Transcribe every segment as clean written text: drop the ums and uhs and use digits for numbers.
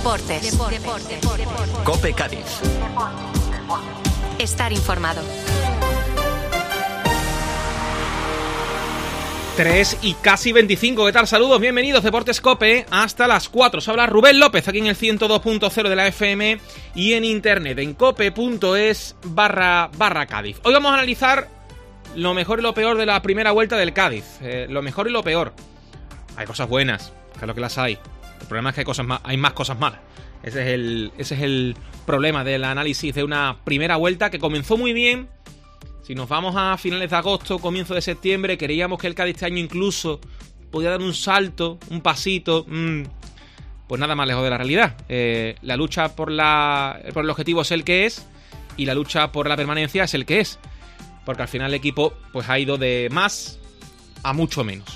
Deportes. COPE Cádiz. Estar informado. 3 y casi 25, ¿qué tal? Saludos, bienvenidos, Deportes COPE, hasta las 4. Se habla Rubén López, aquí en el 102.0 de la FM y en internet, en cope.es/Cádiz. Hoy vamos a analizar lo mejor y lo peor de la primera vuelta del Cádiz. Lo mejor y lo peor. Hay cosas buenas, que es lo que las hay. El problema es que hay más cosas malas. Ese es el problema del análisis de una primera vuelta que comenzó muy bien. Si nos vamos a finales de agosto, comienzo de septiembre, creíamos que el Cádiz este año incluso podía dar un salto, un pasito. Pues nada más lejos de la realidad. La lucha por el objetivo es el que es y la lucha por la permanencia es el que es. Porque al final el equipo pues ha ido de más a mucho menos.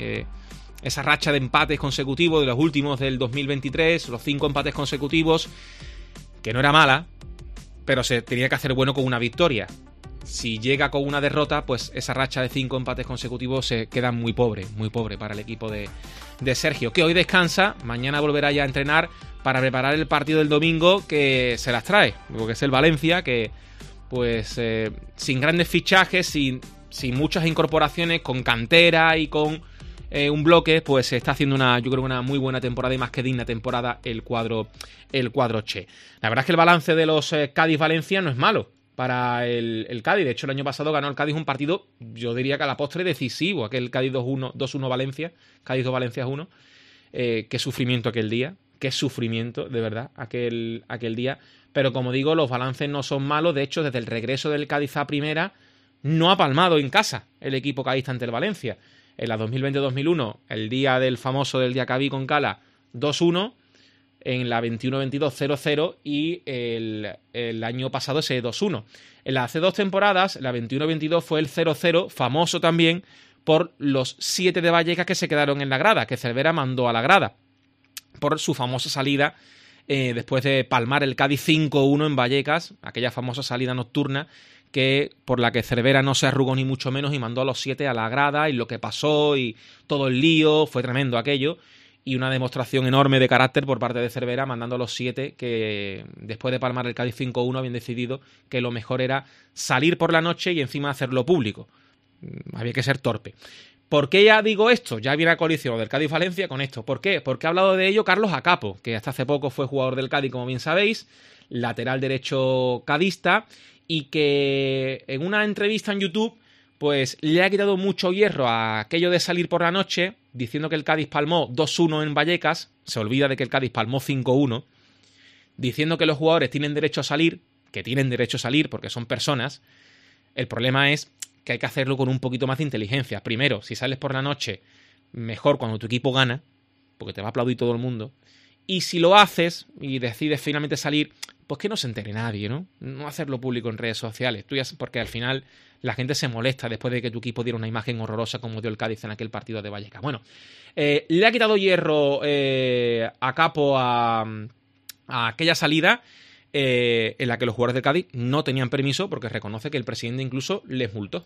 Esa racha de empates consecutivos de los últimos del 2023, los 5 empates consecutivos, que no era mala, pero se tenía que hacer bueno con una victoria. Si llega con una derrota, pues esa racha de 5 empates consecutivos se queda muy pobre para el equipo de Sergio, que hoy descansa, mañana volverá ya a entrenar para preparar el partido del domingo que se las trae, porque es el Valencia, que pues sin grandes fichajes, sin muchas incorporaciones, con cantera y con un bloque, pues se está haciendo yo creo una muy buena temporada y más que digna temporada el cuadro Che. La verdad es que el balance de los Cádiz-Valencia no es malo para el Cádiz. De hecho, el año pasado ganó el Cádiz un partido, yo diría que a la postre decisivo, aquel Cádiz 2-1 Valencia, Cádiz 2 Valencia 1. Qué sufrimiento aquel día, qué sufrimiento, de verdad, aquel día. Pero como digo, los balances no son malos. De hecho, desde el regreso del Cádiz a primera, no ha palmado en casa el equipo cadista ante el Valencia. En la 2020-2001, el día del famoso del Diacabí con Cala, 2-1. En la 21-22, 0-0 y el año pasado ese 2-1. En las hace 2 temporadas, la 21-22 fue el 0-0, famoso también por los 7 de Vallecas que se quedaron en la grada, que Cervera mandó a la grada, por su famosa salida después de palmar el Cádiz 5-1 en Vallecas, aquella famosa salida nocturna por la que Cervera no se arrugó ni mucho menos y mandó a los 7 a la grada, y lo que pasó y todo el lío, fue tremendo aquello. Y una demostración enorme de carácter por parte de Cervera, mandando a los 7 que después de palmar el Cádiz 5-1 habían decidido que lo mejor era salir por la noche y encima hacerlo público. Había que ser torpe. ¿Por qué ya digo esto? Ya viene la coalición del Cádiz-Valencia con esto. ¿Por qué? Porque ha hablado de ello Carlos Acapo, que hasta hace poco fue jugador del Cádiz, como bien sabéis, lateral derecho cadista, y que en una entrevista en YouTube pues le ha quitado mucho hierro a aquello de salir por la noche, diciendo que el Cádiz palmó 2-1 en Vallecas, se olvida de que el Cádiz palmó 5-1, diciendo que los jugadores tienen derecho a salir, que tienen derecho a salir porque son personas. El problema es que hay que hacerlo con un poquito más de inteligencia. Primero, si sales por la noche, mejor cuando tu equipo gana, porque te va a aplaudir todo el mundo. Y si lo haces y decides finalmente salir, pues que no se entere nadie, ¿no? No hacerlo público en redes sociales. Porque al final la gente se molesta después de que tu equipo diera una imagen horrorosa como dio el Cádiz en aquel partido de Vallecas. Bueno, le ha quitado hierro a Capo a aquella salida en la que los jugadores del Cádiz no tenían permiso, porque reconoce que el presidente incluso les multó.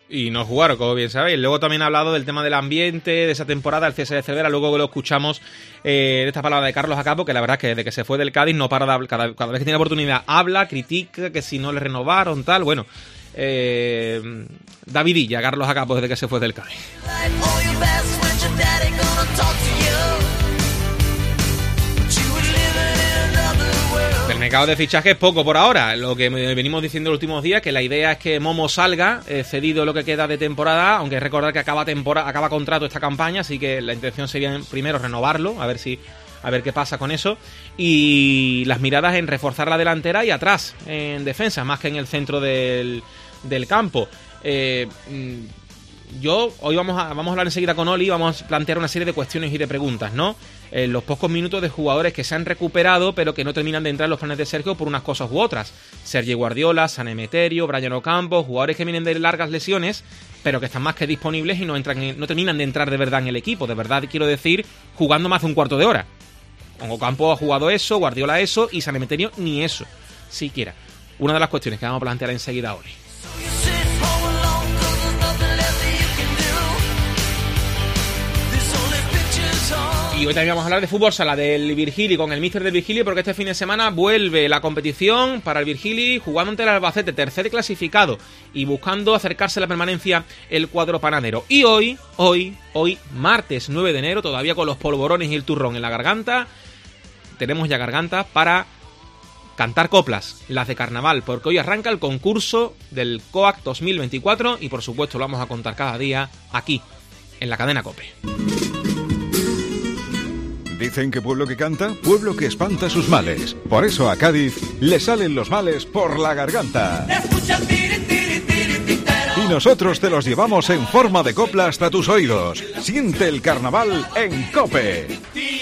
Y no jugaron, como bien sabéis. Luego también ha hablado del tema del ambiente, de esa temporada, el cese de Cervera. Luego lo escuchamos de esta palabra de Carlos Acapo, que la verdad es que desde que se fue del Cádiz no para de hablar. Cada vez que tiene oportunidad habla, critica, que si no le renovaron, tal. Bueno, Davidilla, Carlos Acapo, desde que se fue del Cádiz. El mercado de fichajes poco por ahora. Lo que venimos diciendo los últimos días, que la idea es que Momo salga cedido lo que queda de temporada, aunque recordar que acaba contrato esta campaña, así que la intención sería primero renovarlo, a ver qué pasa con eso, y las miradas en reforzar la delantera y atrás en defensa, más que en el centro del campo. Hoy vamos a hablar enseguida con Oli, vamos a plantear una serie de cuestiones y de preguntas, ¿no? Los pocos minutos de jugadores que se han recuperado pero que no terminan de entrar en los planes de Sergio por unas cosas u otras. Sergio Guardiola, San Emeterio, Brian Ocampo, jugadores que vienen de largas lesiones pero que están más que disponibles y no terminan de entrar de verdad en el equipo. De verdad quiero decir, jugando más de un cuarto de hora. Ocampo ha jugado eso, Guardiola eso y San Emeterio ni eso, siquiera. Una de las cuestiones que vamos a plantear enseguida hoy. Y hoy también vamos a hablar de fútbol sala, del Virgili, con el míster del Virgili, porque este fin de semana vuelve la competición para el Virgili, jugando ante el Albacete, tercer clasificado, y buscando acercarse a la permanencia el cuadro panadero. Y hoy, martes 9 de enero, todavía con los polvorones y el turrón en la garganta, tenemos ya garganta para cantar coplas, las de carnaval, porque hoy arranca el concurso del COAC 2024 y por supuesto lo vamos a contar cada día aquí, en la cadena COPE. Dicen que pueblo que canta, pueblo que espanta sus males. Por eso a Cádiz le salen los males por la garganta. Y nosotros te los llevamos en forma de copla hasta tus oídos. Siente el carnaval en COPE.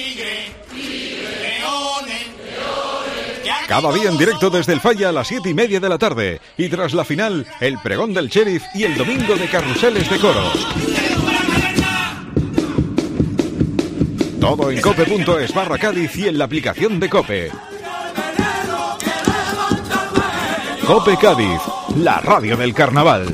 Cada día en directo desde el Falla a las 7:30 de la tarde. Y tras la final, el pregón del Sheriff y el domingo de carruseles de coros. Todo en cope.es/Cádiz y en la aplicación de COPE. COPE Cádiz, la radio del carnaval.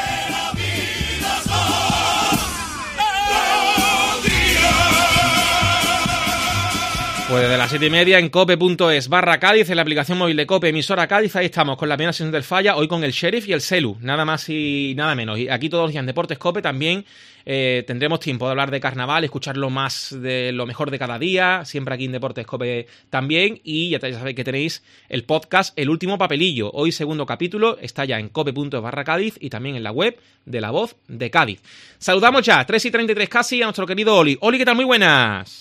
Pues desde las 7:30 en cope.es/Cádiz, en la aplicación móvil de COPE, emisora Cádiz, ahí estamos con la primera sesión del Falla, hoy con el Sheriff y el Celu, nada más y nada menos. Y aquí todos los días en Deportes COPE también tendremos tiempo de hablar de carnaval, escucharlo más de lo mejor de cada día, siempre aquí en Deportes COPE también, y ya sabéis que tenéis el podcast El Último Papelillo, hoy segundo capítulo, está ya en cope.es/Cádiz y también en la web de La Voz de Cádiz. Saludamos ya, 3:33 casi, a nuestro querido Oli. Oli, ¿qué tal? Muy buenas.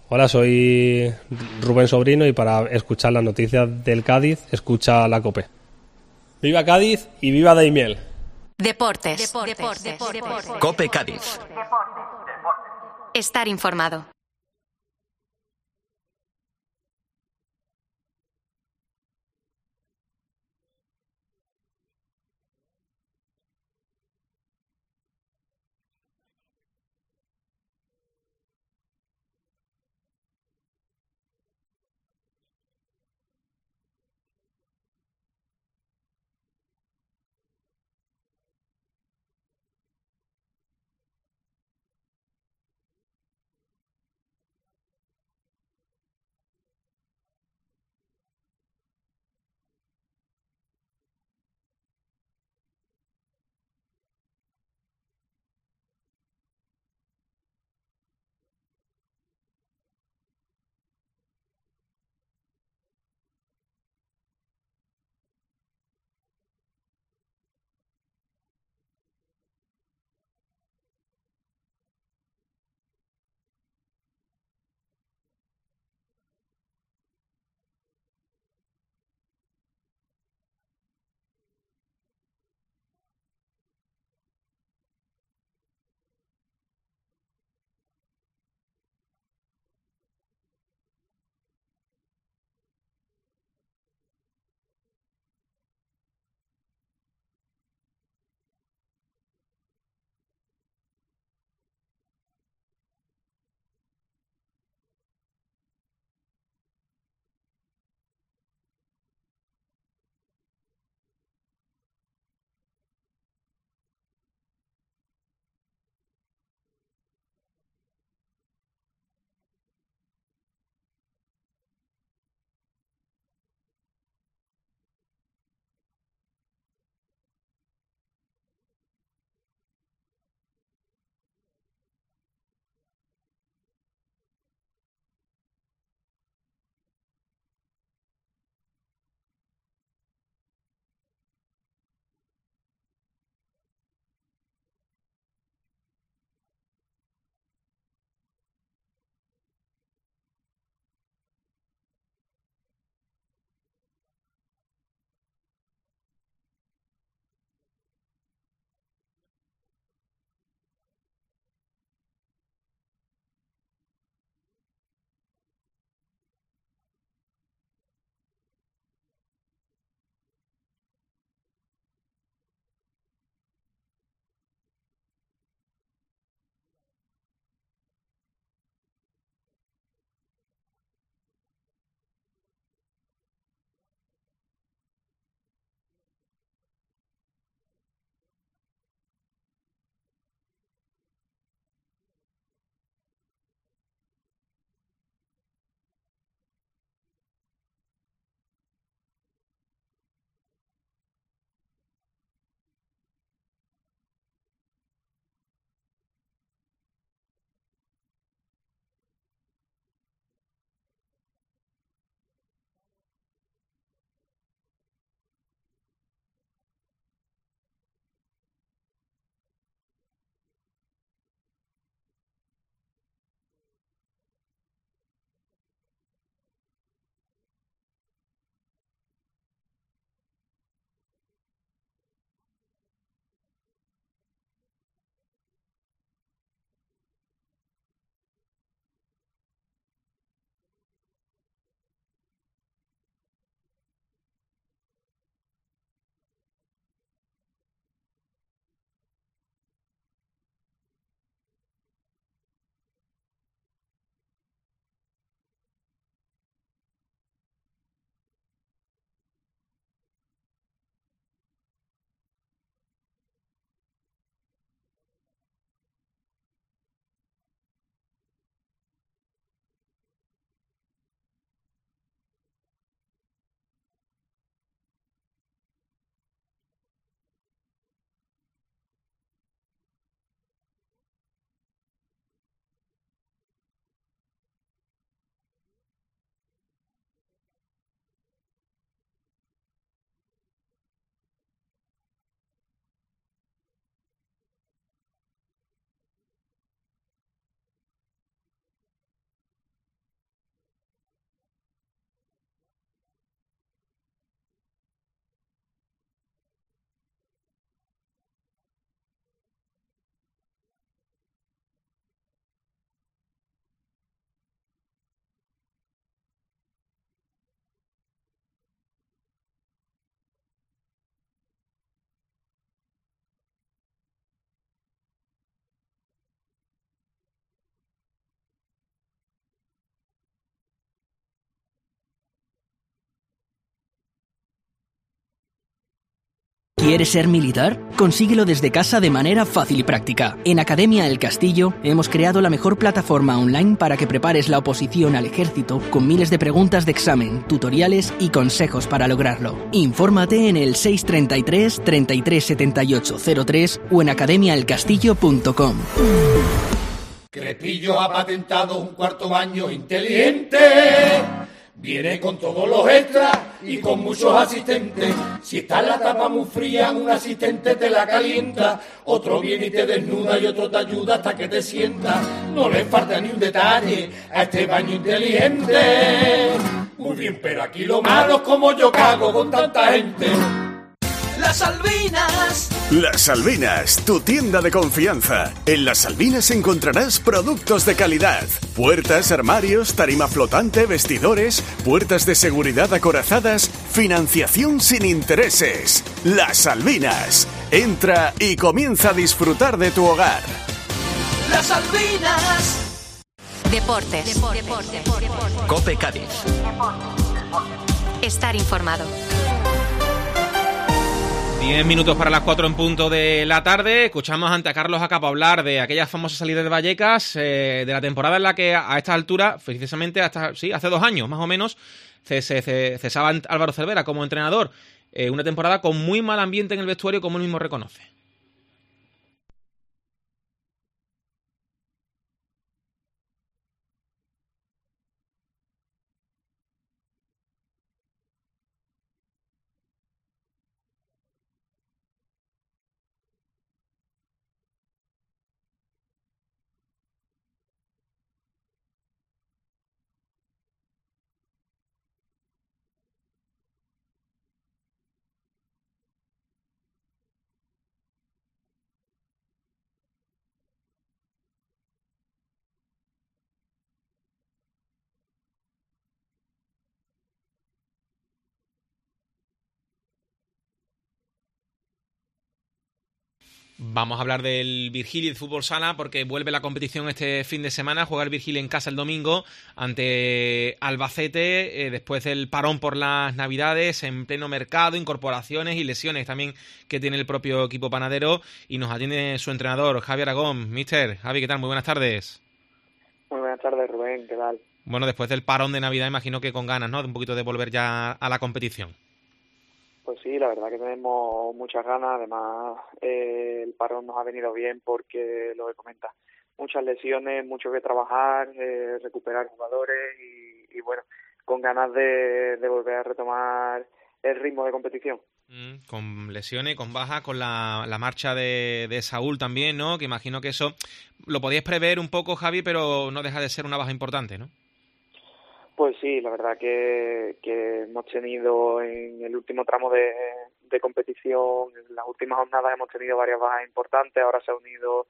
Hola, soy Rubén Sobrino y para escuchar las noticias del Cádiz, escucha la COPE. ¡Viva Cádiz y viva Daimiel! Deportes. Cope Cádiz. Estar informado. ¿Quieres ser militar? Consíguelo desde casa de manera fácil y práctica. En Academia El Castillo hemos creado la mejor plataforma online para que prepares la oposición al ejército con miles de preguntas de examen, tutoriales y consejos para lograrlo. Infórmate en el 633 33 78 03 o en academiaelcastillo.com. Crepillo ha patentado un cuarto baño inteligente. Viene con todos los extras y con muchos asistentes. Si está la tapa muy fría, un asistente te la calienta. Otro viene y te desnuda y otro te ayuda hasta que te sienta. No le falta ni un detalle a este baño inteligente. Muy bien, pero aquí lo malo es como yo cago con tanta gente. Las Albinas. Las Albinas, tu tienda de confianza. En Las Albinas encontrarás productos de calidad. Puertas, armarios, tarima flotante, vestidores, puertas de seguridad acorazadas, financiación sin intereses. Las Albinas. Entra y comienza a disfrutar de tu hogar. Las Albinas. Deportes. Cope Cádiz. Estar informado. 10 minutos para las 4 en punto de la tarde. Escuchamos ante a Carlos Acapo hablar de aquella famosa salida de Vallecas, de la temporada en la que a esta altura, precisamente hace 2 años más o menos, cesaba Álvaro Cervera como entrenador. Una temporada con muy mal ambiente en el vestuario, como él mismo reconoce. Vamos a hablar del Virgili de Fútbol Sala porque vuelve la competición este fin de semana. Juega el Virgili en casa el domingo ante Albacete, después del parón por las Navidades, en pleno mercado, incorporaciones y lesiones también que tiene el propio equipo panadero. Y nos atiende su entrenador, Javi Aragón. Mister, Javi, ¿qué tal? Muy buenas tardes. Muy buenas tardes, Rubén, ¿qué tal? Bueno, después del parón de Navidad imagino que con ganas, ¿no?, de un poquito de volver ya a la competición. Pues sí, la verdad que tenemos muchas ganas. Además, el parón nos ha venido bien porque, lo que comentas, muchas lesiones, mucho que trabajar, recuperar jugadores y bueno, con ganas de volver a retomar el ritmo de competición. Con lesiones, con bajas, con la marcha de Saúl también, ¿no? Que imagino que eso lo podíais prever un poco, Javi, pero no deja de ser una baja importante, ¿no? Pues sí, la verdad que hemos tenido en el último tramo de competición, en las últimas jornadas hemos tenido varias bajas importantes. Ahora se ha unido,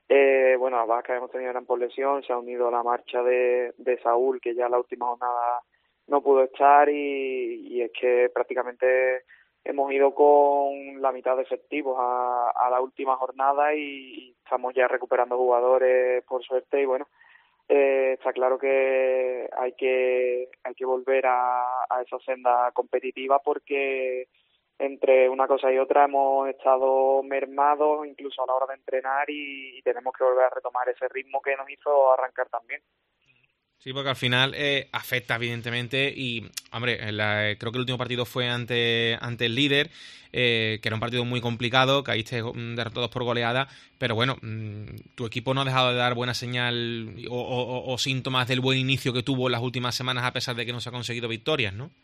las bajas que hemos tenido eran por lesión, se ha unido la marcha de Saúl, que ya en la última jornada no pudo estar y es que prácticamente hemos ido con la mitad de efectivos a la última jornada y estamos ya recuperando jugadores por suerte y bueno, está claro que hay que volver a esa senda competitiva porque entre una cosa y otra hemos estado mermados incluso a la hora de entrenar y tenemos que volver a retomar ese ritmo que nos hizo arrancar también. Sí, porque al final afecta evidentemente y, hombre, creo que el último partido fue ante el líder, que era un partido muy complicado, caíste derrotados por goleada, pero bueno, tu equipo no ha dejado de dar buena señal o síntomas del buen inicio que tuvo en las últimas semanas a pesar de que no se ha conseguido victorias, ¿no?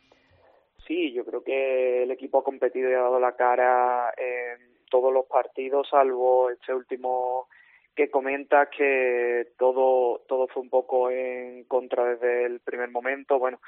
Sí, yo creo que el equipo ha competido y ha dado la cara en todos los partidos, salvo este último que comentas que todo fue un poco en contra desde el primer momento. Bueno,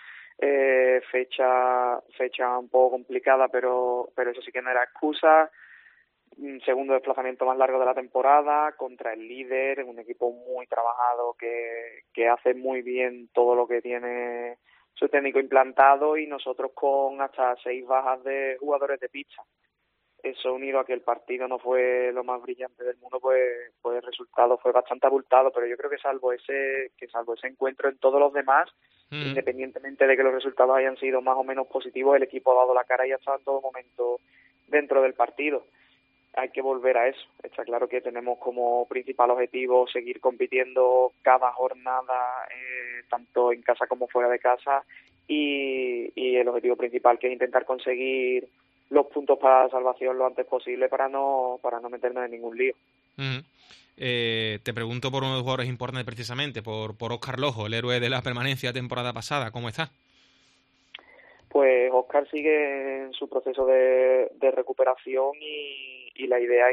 fecha un poco complicada, pero eso sí que no era excusa. Segundo desplazamiento más largo de la temporada contra el líder, un equipo muy trabajado que hace muy bien todo lo que tiene su técnico implantado y nosotros con hasta 6 bajas de jugadores de pista. Eso unido a que el partido no fue lo más brillante del mundo, pues el resultado fue bastante abultado, pero yo creo que salvo ese encuentro en todos los demás, independientemente de que los resultados hayan sido más o menos positivos, el equipo ha dado la cara y ha estado en todo momento dentro del partido. Hay que volver a eso. Está claro que tenemos como principal objetivo seguir compitiendo cada jornada, tanto en casa como fuera de casa, y el objetivo principal, que es intentar conseguir los puntos para la salvación lo antes posible para no meternos en ningún lío. Uh-huh. Te pregunto por uno de los jugadores importantes precisamente, por Óscar Lojo, el héroe de la permanencia temporada pasada. ¿Cómo está? Pues Óscar sigue en su proceso de recuperación y la idea es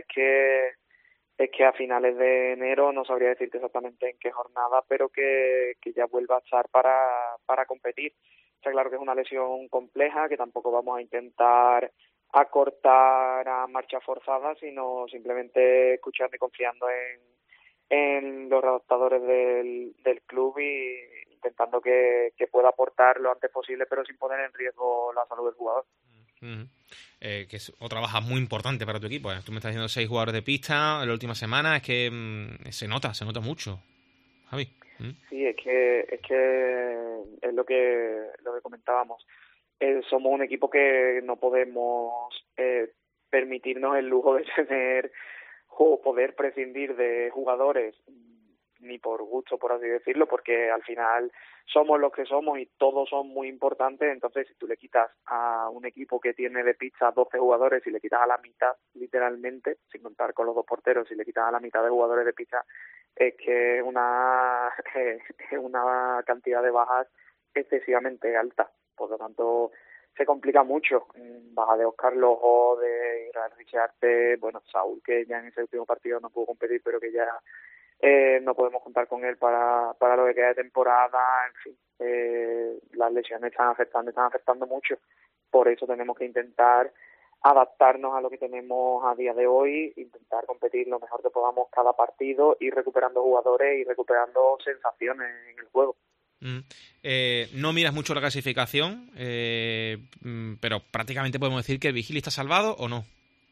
que a finales de enero, no sabría decirte exactamente en qué jornada, pero que ya vuelva a estar para competir. Está claro que es una lesión compleja, que tampoco vamos a intentar acortar a marcha forzada, sino simplemente escuchando y confiando en los adaptadores del club y intentando que pueda aportar lo antes posible, pero sin poner en riesgo la salud del jugador. Uh-huh. Que es otra baja muy importante para tu equipo. Tú me estás diciendo 6 jugadores de pista en la última semana. Es que se nota mucho, Javi. Sí, es que es lo que comentábamos. Somos un equipo que no podemos permitirnos el lujo de tener o poder prescindir de jugadores ni por gusto, por así decirlo, porque al final somos los que somos y todos son muy importantes. Entonces, si tú le quitas a un equipo que tiene de pista 12 jugadores y le quitas a la mitad, literalmente, sin contar con los 2 porteros, si le quitas a la mitad de jugadores de pista, es que es una cantidad de bajas excesivamente alta. Por lo tanto, se complica mucho. Baja de Óscar Lojo, de Israel Richarte, bueno, Saúl, que ya en ese último partido no pudo competir, pero que ya no podemos contar con él para lo que queda de temporada. En fin, las lesiones están afectando mucho. Por eso tenemos que intentar adaptarnos a lo que tenemos a día de hoy, intentar competir lo mejor que podamos cada partido, ir recuperando jugadores y recuperando sensaciones en el juego. No miras mucho la clasificación, pero prácticamente podemos decir que el Vigili está salvado, ¿o no?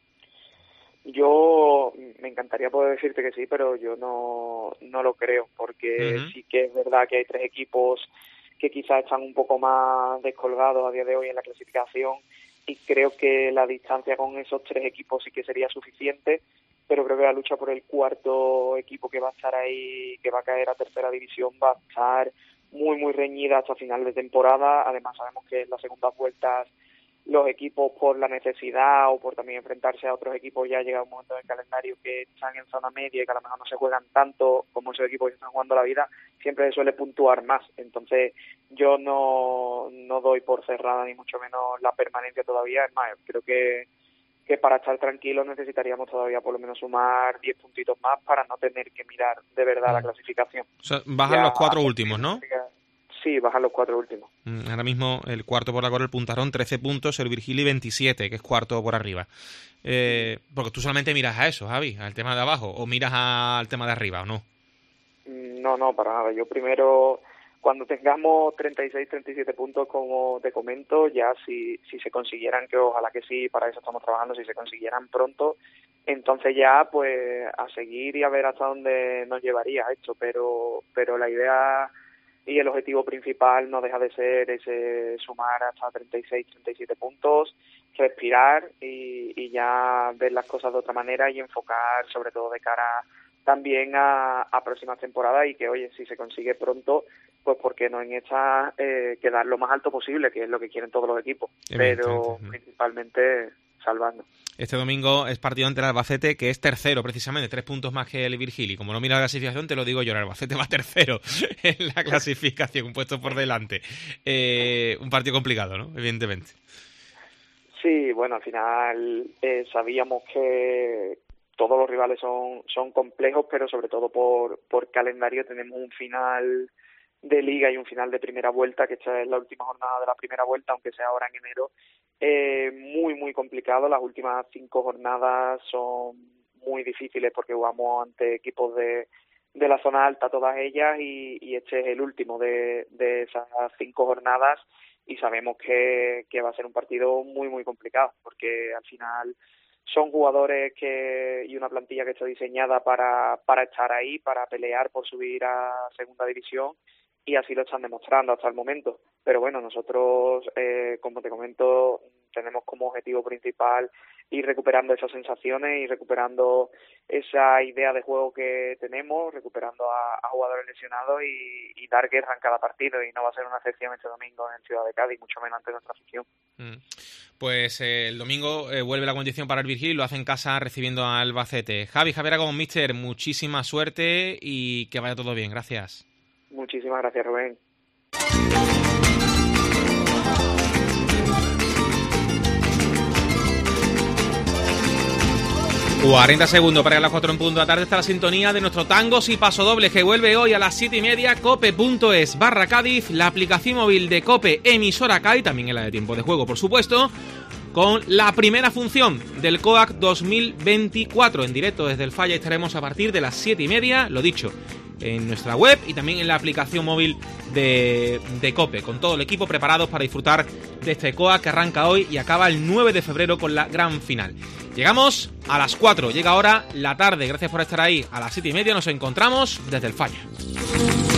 Yo me encantaría poder decirte que sí, pero yo no lo creo, porque sí que es verdad que hay 3 equipos que quizás están un poco más descolgados a día de hoy en la clasificación, y creo que la distancia con esos 3 equipos sí que sería suficiente, pero creo que la lucha por el 4º equipo que va a estar ahí, que va a caer a tercera división, va a estar muy muy reñida hasta final de temporada. Además sabemos que en las segundas vueltas los equipos, por la necesidad o por también enfrentarse a otros equipos, ya llega un momento del calendario que están en zona media y que a lo mejor no se juegan tanto como esos equipos que están jugando la vida, siempre suele puntuar más. Entonces yo no doy por cerrada ni mucho menos la permanencia todavía. Es más, creo que para estar tranquilos necesitaríamos todavía por lo menos sumar 10 puntitos más para no tener que mirar de verdad la clasificación. O sea, bajan los 4 últimos, ¿no? Sí, bajan los 4 últimos. Ahora mismo el cuarto por la cola, el Puntarón, 13 puntos, el Virgili 27, que es cuarto por arriba. Porque tú solamente miras a eso, Javi, al tema de abajo, o miras al tema de arriba, ¿o no? No, para nada. Yo primero, cuando tengamos 36, 37 puntos, como te comento, ya si se consiguieran, que ojalá que sí, para eso estamos trabajando, si se consiguieran pronto, entonces ya pues a seguir y a ver hasta dónde nos llevaría esto, pero la idea y el objetivo principal no deja de ser ese sumar hasta 36, 37 puntos, respirar y ya ver las cosas de otra manera y enfocar sobre todo de cara también a próximas temporadas, y que oye, si se consigue pronto, pues por qué no en esta quedar lo más alto posible, que es lo que quieren todos los equipos, pero principalmente salvando. Este domingo es partido ante el Albacete, que es tercero precisamente, 3 puntos más que el Virgili. Como no mira la clasificación, te lo digo yo, el Albacete va tercero en la clasificación, un puesto por delante. Un partido complicado, ¿no? Evidentemente. Sí, bueno, al final sabíamos que todos los rivales son complejos, pero sobre todo por calendario tenemos un final de liga y un final de primera vuelta, que esta es la última jornada de la primera vuelta, aunque sea ahora en enero, muy muy complicado. Las últimas 5 jornadas son muy difíciles porque jugamos ante equipos de la zona alta, todas ellas, y este es el último de esas 5 jornadas, y sabemos que va a ser un partido muy muy complicado, porque al final son jugadores y una plantilla que está diseñada para estar ahí, para pelear por subir a segunda división, y así lo están demostrando hasta el momento. Pero bueno, nosotros, como te comento, tenemos como objetivo principal ir recuperando esas sensaciones y recuperando esa idea de juego que tenemos, recuperando a jugadores lesionados y dar guerra en cada partido, y no va a ser una excepción este domingo en Ciudad de Cádiz, mucho menos ante nuestra afición. Pues el domingo vuelve la competición para el Virgil y lo hace en casa recibiendo a Albacete. Javier Aragón, míster, muchísima suerte y que vaya todo bien. Gracias. Muchísimas gracias, Rubén. 40 segundos para las 4 en punto de la tarde. Está la sintonía de nuestro Tangos y Pasodobles, que vuelve hoy a las 7:30. Cope.es/Cádiz, la aplicación móvil de Cope, emisora Cádiz, también en la de tiempo de juego, por supuesto, con la primera función del COAC 2024 en directo desde el Falla. Estaremos a partir de las 7:30, lo dicho, en nuestra web y también en la aplicación móvil de Cope, con todo el equipo preparados para disfrutar de este COAC que arranca hoy y acaba el 9 de febrero con la gran final. Llegamos a las 4, llega ahora la tarde. Gracias por estar ahí. A las 7:30 nos encontramos desde el Falla.